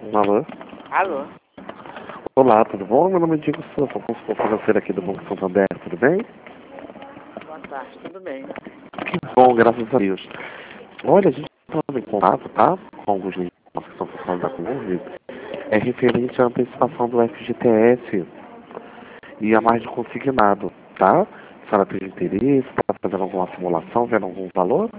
Alô? Alô? Olá, tudo bom? Meu nome é Diego Souza, sou consultor financeiro aqui do Banco Santander, tudo bem? Boa tarde, tudo bem? Que bom, graças a Deus. Olha, a gente estava em contato, tá? Com alguns links que são funcionários da Colômbia. É referente à antecipação do FGTS e a mais de consignado, tá? A senhora tem interesse, está fazendo alguma simulação, vendo algum valor?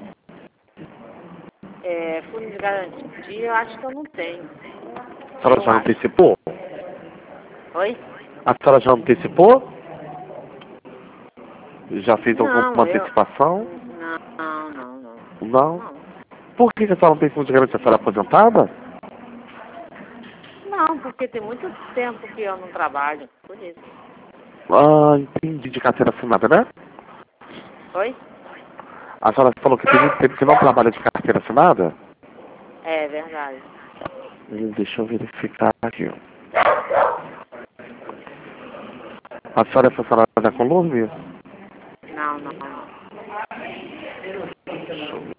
Fundo de garantia, eu acho que eu não tenho. A senhora já antecipou? Oi? A senhora já antecipou? Já fez alguma Não, antecipação? não. Não. Não. Por que a senhora não tem fundo de garantia? A senhora é aposentada? Não, porque tem muito tempo que eu não trabalho, por isso. Ah, entendi, de carteira assinada, né? Oi? A senhora falou que tem muito tempo que não trabalha de carteira assinada? É verdade. Deixa eu verificar aqui. A senhora é funcionária da Colômbia? Não. Deixa eu ver.